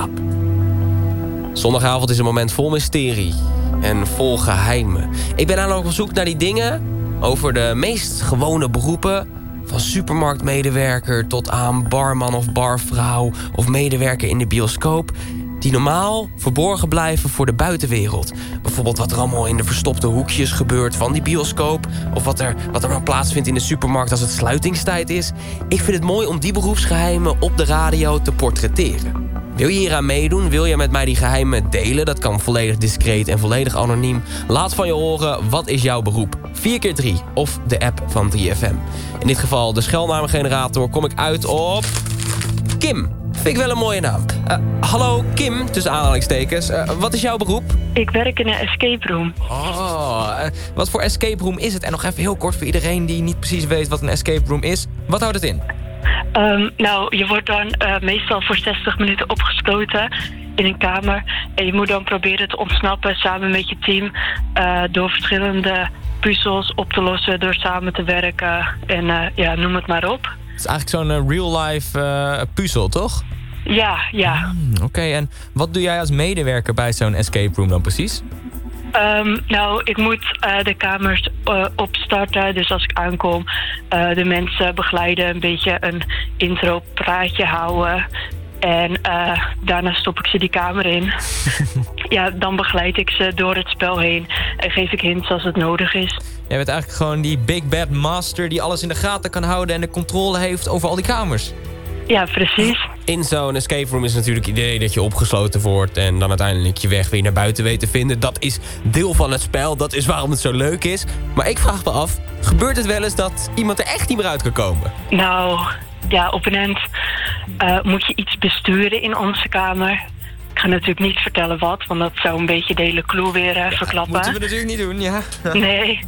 slaap. Zondagavond is een moment vol mysterie en vol geheimen. Ik ben namelijk op zoek naar die dingen over de meest gewone beroepen, van supermarktmedewerker tot aan barman of barvrouw of medewerker in de bioscoop, die normaal verborgen blijven voor de buitenwereld. Bijvoorbeeld wat er allemaal in de verstopte hoekjes gebeurt van die bioscoop, of wat er maar plaatsvindt in de supermarkt als het sluitingstijd is. Ik vind het mooi om die beroepsgeheimen op de radio te portretteren. Wil je hieraan meedoen? Wil je met mij die geheimen delen? Dat kan volledig discreet en volledig anoniem. Laat van je horen, wat is jouw beroep? 4x3 of de app van 3FM. In dit geval de schuilnamengenerator, kom ik uit op Kim. Vind ik wel een mooie naam. Hallo Kim, tussen aanhalingstekens. Wat is jouw beroep? Ik werk in een escape room. Wat voor escape room is het? En nog even heel kort voor iedereen die niet precies weet wat een escape room is. Wat houdt het in? Je wordt dan meestal voor 60 minuten opgesloten in een kamer. En je moet dan proberen te ontsnappen samen met je team door verschillende puzzels op te lossen, door samen te werken en noem het maar op. Het is eigenlijk zo'n real-life puzzel, toch? Ja. Oké, en wat doe jij als medewerker bij zo'n escape room dan precies? Ik moet de kamers opstarten. Dus als ik aankom, de mensen begeleiden, een beetje een intro-praatje houden. En daarna stop ik ze die kamer in. Dan begeleid ik ze door het spel heen en geef ik hints als het nodig is. Jij bent eigenlijk gewoon die big bad master die alles in de gaten kan houden en de controle heeft over al die kamers. Ja, precies. In zo'n escape room is natuurlijk het idee dat je opgesloten wordt en dan uiteindelijk je weg weer naar buiten weet te vinden. Dat is deel van het spel, dat is waarom het zo leuk is. Maar ik vraag me af, gebeurt het wel eens dat iemand er echt niet meer uit kan komen? Op een end moet je iets besturen in onze kamer. Ik ga natuurlijk niet vertellen wat, want dat zou een beetje de hele clue weer verklappen. Moeten we natuurlijk niet doen, ja. Nee.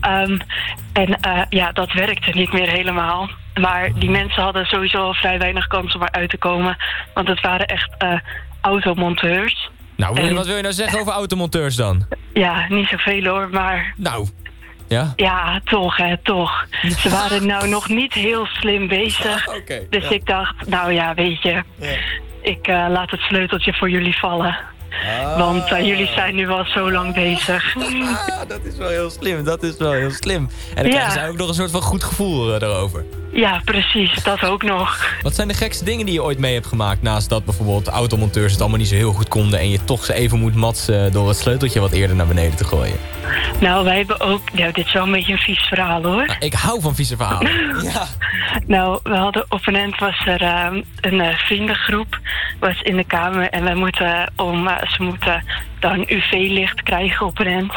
Dat werkte niet meer helemaal. Maar die mensen hadden sowieso vrij weinig kans om eruit te komen. Want het waren echt automonteurs. Nou, wat wil je nou zeggen over automonteurs dan? Ja, niet zoveel hoor, maar... Nou, ja? Ja, toch. Ze waren nog niet heel slim bezig. Okay, dus ik dacht, weet je... Ja. Ik laat het sleuteltje voor jullie vallen. Want jullie zijn nu al zo lang bezig. Dat is wel heel slim. En dan krijgen ze ook nog een soort van goed gevoel erover. Ja, precies. Dat ook nog. Wat zijn de gekste dingen die je ooit mee hebt gemaakt? Naast dat bijvoorbeeld de automonteurs het allemaal niet zo heel goed konden en je toch ze even moet matsen door het sleuteltje wat eerder naar beneden te gooien. Nou, wij hebben ook... dit is wel een beetje een vies verhaal, hoor. Nou, ik hou van vieze verhalen. Ja. Nou, we hadden op een end was er een vriendengroep was in de kamer en ze moeten dan UV-licht krijgen op een end.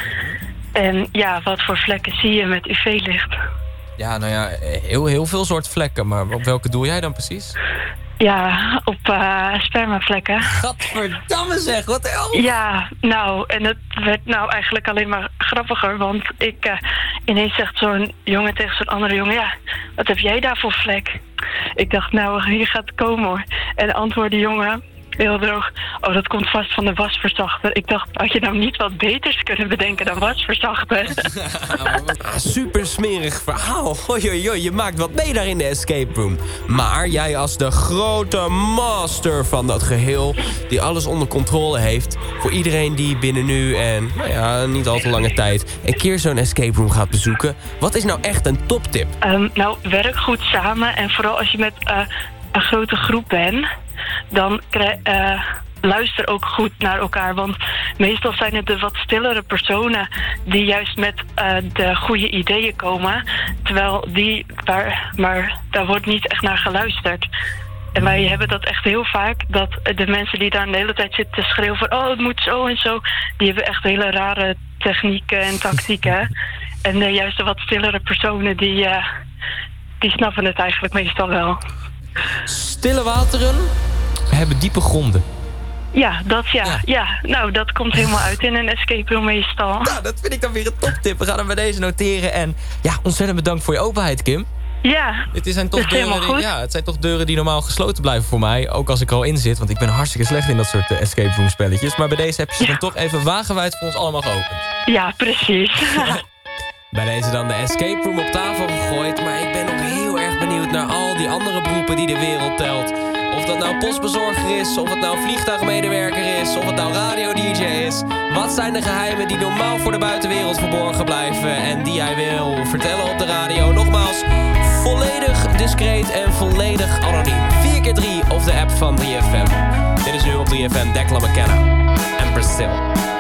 En wat voor vlekken zie je met UV-licht? Ja, heel veel soort vlekken, maar op welke doe jij dan precies? Ja, op spermavlekken. Gadverdamme zeg, wat de hel? Ja, en het werd eigenlijk alleen maar grappiger, want ineens zegt zo'n jongen tegen zo'n andere jongen, wat heb jij daar voor vlek? Ik dacht, hier gaat het komen hoor. En antwoordde de jongen, heel droog, dat komt vast van de wasverzachter. Ik dacht, had je nou niet wat beters kunnen bedenken dan wasverzachter? Super smerig verhaal. Hoi, je maakt wat mee daar in de escape room. Maar jij als de grote master van dat geheel, die alles onder controle heeft, voor iedereen die binnen nu en niet al te lange tijd een keer zo'n escape room gaat bezoeken, wat is nou echt een toptip? Werk goed samen en vooral als je met een grote groep bent, dan luister ook goed naar elkaar. Want meestal zijn het de wat stillere personen die juist met de goede ideeën komen. Terwijl maar daar wordt niet echt naar geluisterd. En wij hebben dat echt heel vaak, dat de mensen die daar de hele tijd zitten te schreeuwen van het moet zo en zo, die hebben echt hele rare technieken en tactieken. En juist de wat stillere personen, die snappen het eigenlijk meestal wel. Stille wateren hebben diepe gronden. Ja, dat komt helemaal uit in een escape room meestal. Nou, dat vind ik dan weer een toptip. We gaan hem bij deze noteren. En ontzettend bedankt voor je openheid, Kim. Ja, het zijn toch deuren die normaal gesloten blijven voor mij. Ook als ik er al in zit, want ik ben hartstikke slecht in dat soort escape room spelletjes. Maar bij deze heb je ze dan toch even wagenwijd voor ons allemaal geopend. Ja, precies. Bij deze dan de escape room op tafel gegooid. Maar ik ben ook heel erg benieuwd naar al die andere beroepen die de wereld telt. Of dat nou postbezorger is, of het nou vliegtuigmedewerker is, of het nou radio-dj is. Wat zijn de geheimen die normaal voor de buitenwereld verborgen blijven en die jij wil vertellen op de radio? Nogmaals, volledig discreet en volledig anoniem. 4x3 of de app van 3FM. Dit is nu op 3FM Declan McKenna en Brazil.